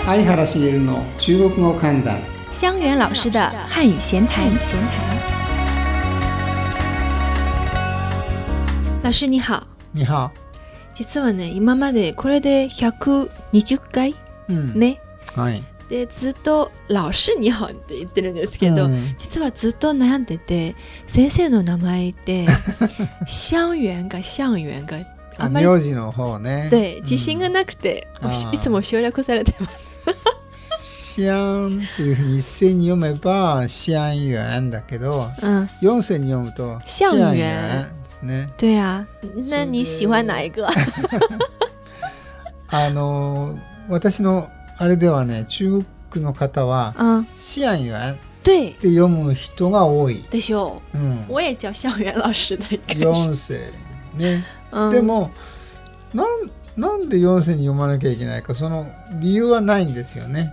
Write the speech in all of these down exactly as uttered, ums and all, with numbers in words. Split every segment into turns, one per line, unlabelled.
相原茂の中国語観覧。
香源老師的漢語閒談。老師你好。
你好。
実はね、今までこれでひゃくにじゅっかいめ、
うん、はい。
でずっと老師に好って言ってるんですけど、うん、実はずっと悩んでて、先生の名前って香源か香源か
あんまり名字の方ね。
で自信がなくて、うん、いつも省略されてます
香っていうふうに一斉に読めば香源だけど、うん、四声に読むと香源ですね。
对啊，那你喜欢哪一个？
あの私のあれではね、中国の方は香源って読む人が多い。
でしょう。うん、我也叫香源老師的。
四声ね。うん、でもなんなんで四声に読まなきゃいけないか、その理由はないんですよね。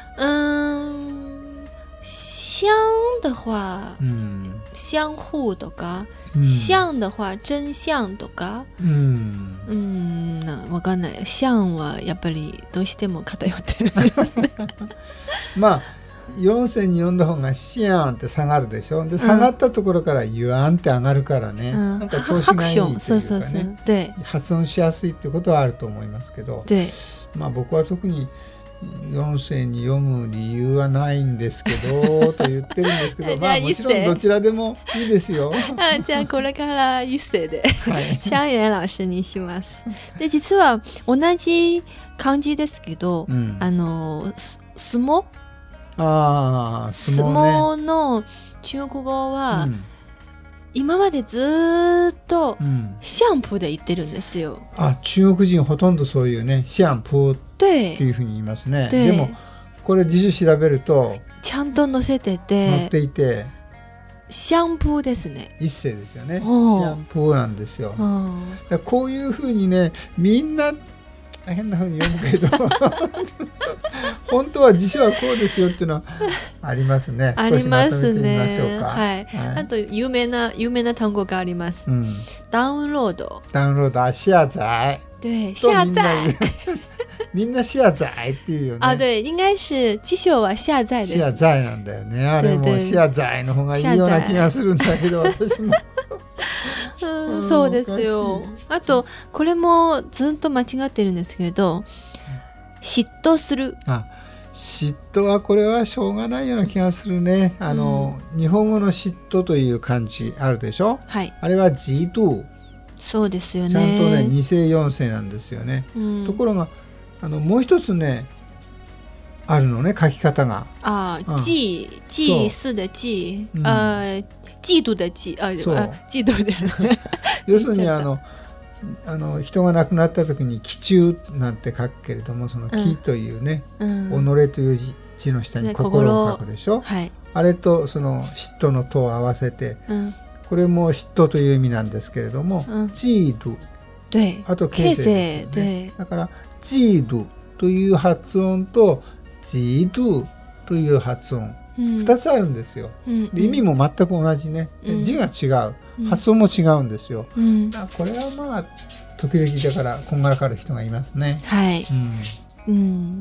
うん香的話、うん、相互とか、うん、相的話真相とか、うん、うんなわかんない。相はやっぱりどうしても偏ってるんですね。
まあ四声に読んだ方がシャーンって下がるでしょ。で下がったところからユアンって上がるからね、うん、なんか調子がいいというかね、そうそうそう、発音しやすいってことはあると思いますけど、まあ僕は特に四声に読む理由はないんですけどと言ってるんですけどまあもちろんどちらでもいいですよ。
あじゃあこれから一声で香源老師にします。で実は同じ漢字ですけど、うん、あの相撲
あ
相撲、ね、相撲の中国語は、うん、今までずっとシャンプーで言ってるんですよ。
うん、あ中国人ほとんどそういうねシャンプーっていうふうに言いますね。でもこれ辞書調べると
ちゃんと載せてて
載っていて
シャンプーですね。
一声ですよね。シャンプーなんですよ。だこういうふうにねみんな変な風に読むけど本当は辞書はこうですよっていうのはありますね。少しまとめてみましょうか。
はいはい、あと有名な有名な単語があります。うん、ダウンロード
ダウンロードは下載。
对下載
みんな下載っていうよね。
あ对应该是辞書は下載です。
下載なんだよね。あれも下載の方がいいような気がするんだけど私も
うん、そうですよ。あとこれもずっと間違ってるんですけど、嫉妬する。
あ嫉妬はこれはしょうがないような気がするね。あの、うん、日本語の嫉妬という漢字あるでしょ、はい、あれは嫉妬。
そうですよね。
ちゃんとね二声四声なんですよね。うん、ところがあのもう一つねあるのね書き方が。
ああ、祭祭祀的祭、あ嫉妒的祭、あ嫉妬で
要するにあのあの人が亡くなった時に忌中なんて書くけれども、その忌というね、うん、己という字の下に心を書くでしょ、はい、あれとその嫉妬のとを合わせて、うん、これも嫉妬という意味なんですけれども、嫉妒、うん、あと形声ですよね。だから嫉妬という発音とジードゥという発音、うん、ふたつあるんですよ、うん、で意味も全く同じね、うん、字が違う、うん、発音も違うんですよ、うん、だこれはまあ時々だからこんがらかる人がいますね。
はい、うんうん、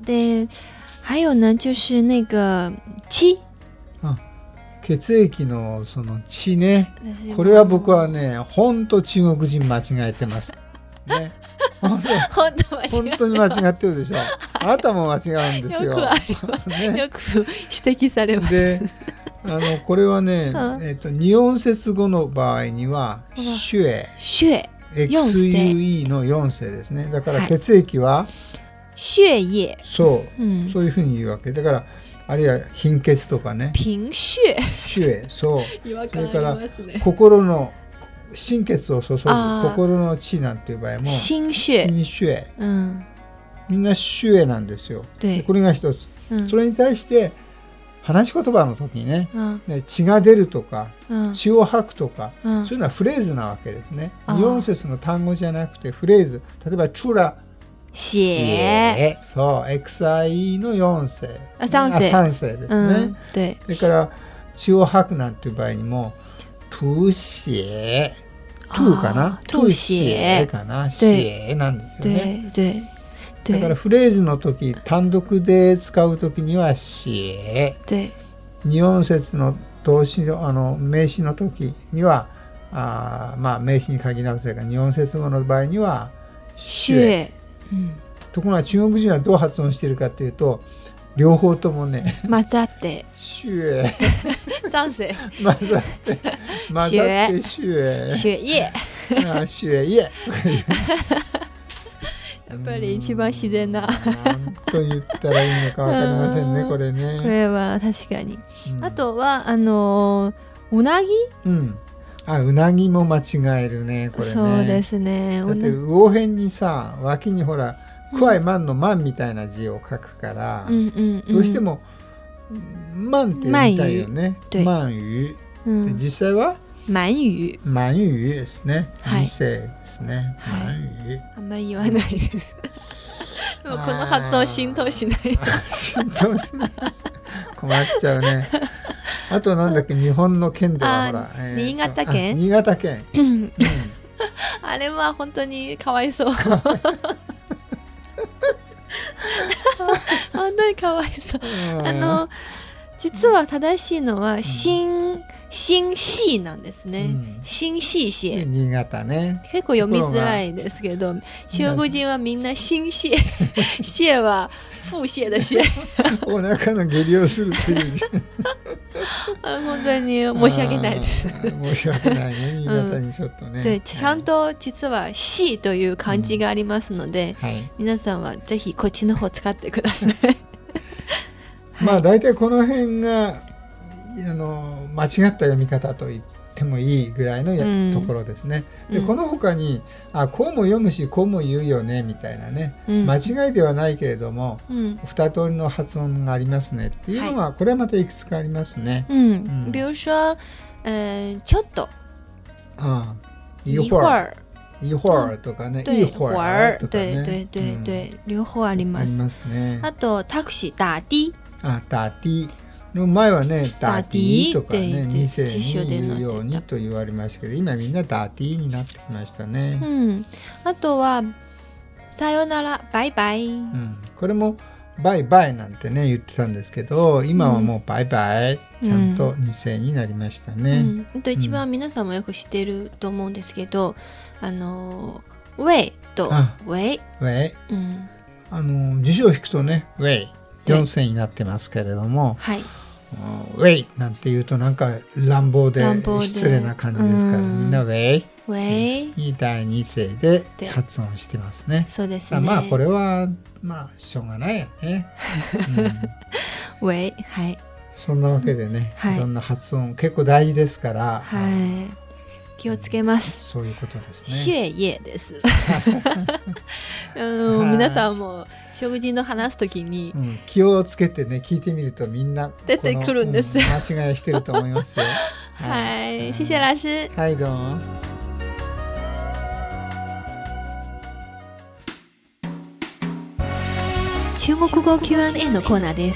で还有呢就是那个血、
あ血液のその血ね、これは僕はねほんと中国人間違えてますね。本当に間違ってるでしょ。あなたも間違うんですよ。
よくあります、ね、よく指摘されます。
で、あのこれはね、えっと二音節語の場合にはシュエ、
シュエ、
エクスユーイー の四声ですね。だから血液は
血液、
そう、うん、そういうふうに言うわけだから。あるいは貧血とかね。
貧血。
血、そう。それから心の心血を注ぐ心の血なんていう場合も
心血、
心血、うん、みんな血なんですよ。これが一つ、うん、それに対して話し言葉の時にね、うん、血が出るとか、うん、血を吐くとか、うん、そういうのはフレーズなわけですね。二音節の単語じゃなくてフレーズ、例えばチュラ
血、
そう エクスアイ の四声、
あ三声、
三声ですね、うん、それから血を吐くなんていう場合にも吐血、吐かな、吐血かな、血なんですよね。 だからフレーズの時単独で使う時には写。二音節の動詞のあの名詞の時にはあまあ名詞に限らずが二音節語の場合には写、うん、ところが中国人はどう発音しているかっていうと両方ともね
混ざって
写
三世
混ざって混ざって写
血液
あ血液
やっぱり一番自然な
何と言ったらいいのか分かりませんねこれね。
これは確かに、うん、あとはあのうなぎ、
うん、あうなぎも間違えるねこれね。
そうですね。
だって魚辺にさ脇にほらくいまんのまんみたいな字を書くから、うんうんうん、どうしてもまんって読みたいよね。まんゆ、うん、実際は
满语
満語ですね。二世ですね。満語、
あんまり言わないですでもこの発音浸透しない
浸透しない困っちゃうね。あとなんだっけ日本の県ではほら、
えー、新潟県
新潟県、うん、
あれは本当にかわいそう本当にかわいそう。あの実は正しいのは新、うん、新市なんですね、うん、新市市
新潟ね。
結構読みづらいですけど中国人はみんな新市市は腹泻的市
お腹の下痢をするという
本当に申し訳ないです
申し訳ないね新潟にちょっとね、
うん、でちゃんと実は市という漢字がありますので、うんはい、皆さんはぜひこっちの方使ってください
まあ大体この辺があの間違った読み方と言ってもいいぐらいのや、うん、ところですね。で、うん、この他にあこうも読むしこうも言うよねみたいなね、うん、間違いではないけれども、うん、二通りの発音がありますねっていうのは、はい、これはまたいくつかありますね。
うんうん、比如说、呃、ちょっと、
うん、一会儿一会儿とかね、一会儿とかね、
对对对对、うん、両方あります。
ありますね。
あとタクシー打的、
あ打的の前はねダディとかねに世に言うようにと言われましたけど今みんなダディになってきましたね、
うん、あとはさよならバイバイ、うん、
これもバイバイなんてね言ってたんですけど今はもうバイバイ、うん、ちゃんとに世になりましたね、
うんうん、と一番皆さんもよく知ってると思うんですけど、うん、あのウェイとウェイ、
ウェイ、うん、あの辞書を引くとねウェイよん世になってますけれども、はい、ウェイなんて言うとなんか乱暴で失礼な感じですから、みんなウェイ
ウェイ
にだいに世で発音してますね。
そうですね。
まあこれはまあしょうがないよね、
うん、ウェイはい
そんなわけでね、はい、いろんな発音結構大事ですから、
はい、気をつけます。
そういうことですね。
血液です。うん、皆さんも食事の話すときに、うん、
気をつけてね聞いてみるとみんな
出てくるんです、うん、
間違いしてると思いますよ。
はい、謝謝老師。
はいどうも。
中国語 キューアンドエー のコーナーです。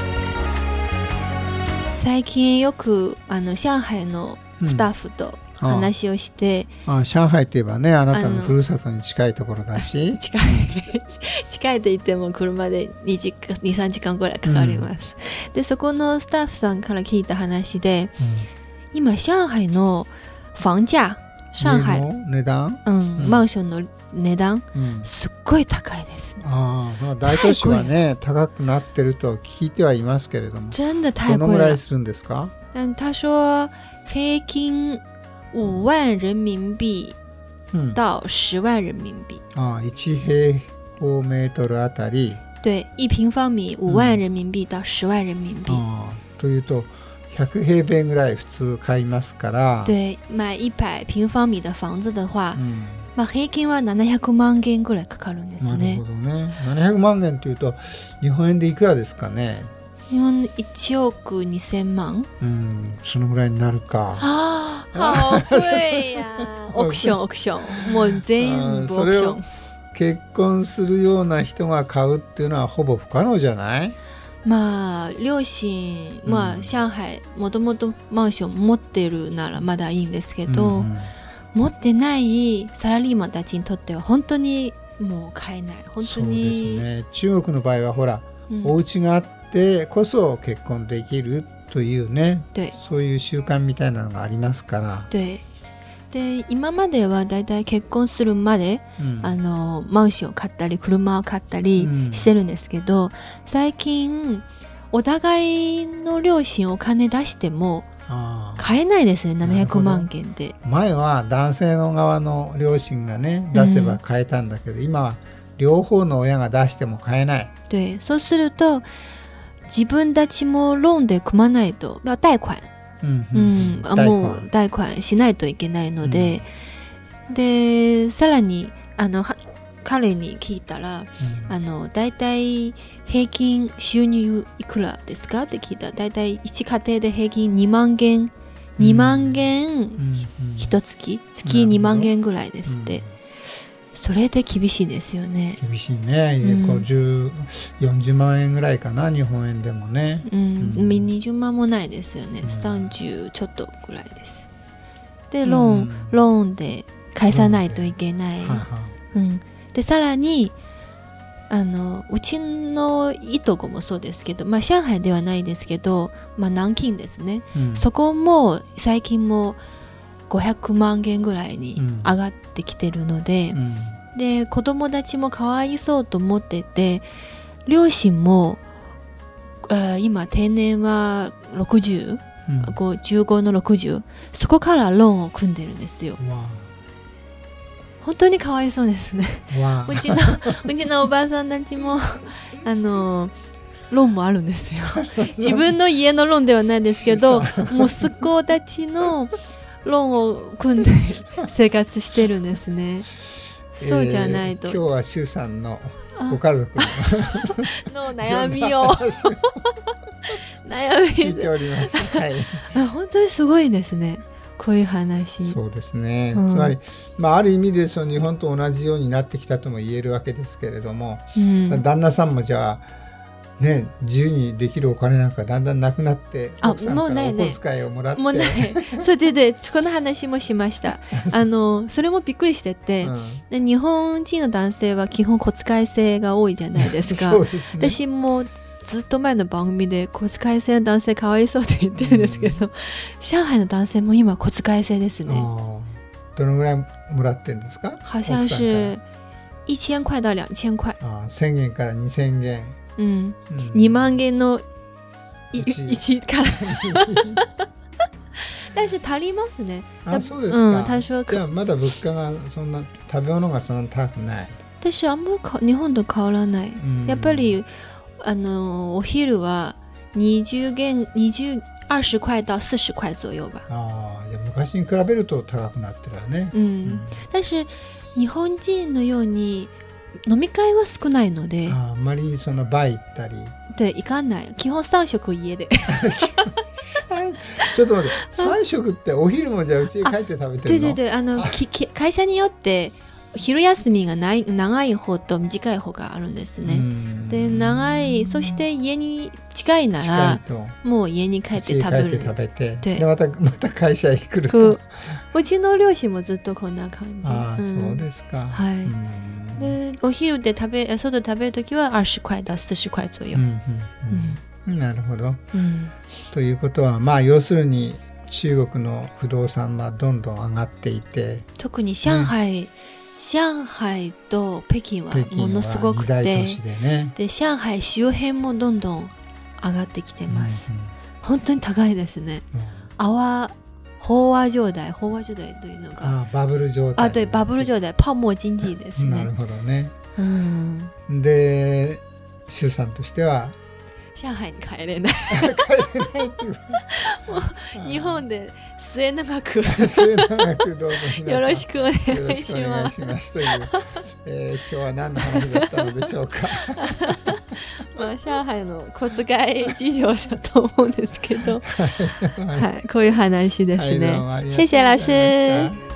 最近よくあの上海のスタッフと、うん話をして、
ああ上海といえばねあなたのふるさとに近いところだし
近い近いと言っても車でに、さんじかんぐらいかかります、うん、でそこのスタッフさんから聞いた話で、うん、今上海の房价上海
の値段、
うんうん、マンションの値段、うん、すっごい高いです。
ああ大都市はね高くなってると聞いてはいますけれども
真的太贵了。
どのぐらいするんですか？
但他说平均五万人民币到十万人民币、
うん、あいち平方メートルあたり
对一平方米五万人民币到十万人民币、うん、
あというとひゃく平米ぐらい普通買いますから
对买一百平方米的房子的話、うんまあ、平均はななひゃくまんえんぐらいかかるんですね。
なるほどね。ななひゃくまんえんというと日本円でいくらですかね？
日本いちおくにせんまん、
うん、そのぐらいになるか。
はあ、好贵や。オークションオークションもう全部オークション。
結婚するような人が買うっていうのはほぼ不可能じゃない？
まあ両親、まあ、上海もともとマンション持ってるならまだいいんですけど、うんうん、持ってないサラリーマンたちにとっては本当にもう買えない。本当に。
そうですね。中国の場合はほら、うん、お家があってこそ結婚できるというね、そういう習慣みたいなのがありますから。
でで今まではだいたい結婚するまで、うん、あのマンションを買ったり車を買ったりしてるんですけど、うん、最近お互いの両親お金出しても買えないですね。ななひゃくまんげんで。
前は男性の側の両親がね出せば買えたんだけど、うん、今は両方の親が出しても買えない。
でそうすると自分たちもローンで組まないと、要貸款、うんうんうん、もう貸款しないといけないので、うん、でさらにあの彼に聞いたら、うん、あのだいたい平均収入いくらですかって聞いたら、だいたいいち家庭で平均にまんげんにまんげんひと月月にまんげんぐらいですって、うん、それで厳しいですよね。
厳しいね、うん、ごじゅう、よんじゅうまんえんぐらいかな、日本円でもね、
うんうん、にじゅうまんもないですよね、うん、さんじゅうちょっとぐらいです。でローン、うん、ローンで返さないといけない、ははうん、でさらにあのうちのいとこもそうですけど、まあ、上海ではないですけど、まあ、南京ですね、うん、そこも最近もごひゃくまんげんぐらいに上がってきてるので、うん、で子供たちもかわいそうと思ってて、両親も今定年はろくじゅう、うん、じゅうごのろくじゅう、そこからローンを組んでるんですよ。本当にかわいそうですね。うちのうちのおばあさんたちもあのローンもあるんですよ。自分の家のローンではないですけど、息子たちのローンを組んで生活してるんですね。そうじゃないと、
えー、今日は周さんのご家族
の悩みを悩み
聞いております、はい、
本当にすごいですね、こういう話。
そうですね、うん、つまり、まあ、ある意味でその日本と同じようになってきたとも言えるわけですけれども、うん、旦那さんもじゃあね、自由にできるお金なんかだんだんなくなって、奥さんからお小遣いをもらって、もうない
そうででこの話もしました。あのそれもびっくりしてて、うん、日本人の男性は基本小遣い制が多いじゃないですか。そうですね、私もずっと前の番組で小遣い制の男性かわいそうって言ってるんですけど、うん、上海の男性も今小遣い制ですね。
どのぐらいもらってんですか？
好像是一千块到两千块。
あ、せんえんからにせんえん。
うん、うん、にまんげんのいちから但是足りますね。
あ、そうですか、うん、多少じゃあまだ物価がそんな、食べ物がそんな高くない。
私あんまり日本と変わらない、うん、やっぱりあのお昼はにじゅうげんにじゅう、二十块到四十块左右吧。
ああ、昔に比べると高くなってるわね。うん、うん、
但是日本人のように飲み会は少ないので、
あ, あんまりそのバー行ったり
で行かない。基本さん食家で
ちょっと待って、さん食ってお昼もじゃあうちに帰って食べてるの？
对对对、あのきき会社によって昼休みがない長い方と短い方があるんですね。で長い、そして家に近いならもう家に帰って食べる。
帰って食べて、でまたまた会社へ来ると。
うちの両親もずっとこんな感じ。
ああ、うん、そうですか。
はい。でお昼で食べ外で食べるときは二十块到四十块左右。うんうん
うんうん、なるほど、うん。ということは、まあ要するに中国の不動産はどんどん上がっていて、
特に上海、ね、上海と北京はものすごくて、で、ね、で上海周辺もどんどん上がってきてます、うんうん、本当に高いですね、うん、泡飽和状態、飽和状態というのが、
あ、バブル状態、
あ、对、バブル状態、泡沫经济ですね。
なるほどね、うん、で周さんとしては
上海に帰れない
帰れないっていう
もう日本で末永く
末永くどうぞ皆さん
よろしくお願いします。よろしくお願いし
ますという、えー、今日は何の話だったのでしょうか
まあ上海の小遣い事情だと思うんですけど、はい、こういう話ですね。はい、謝謝老師。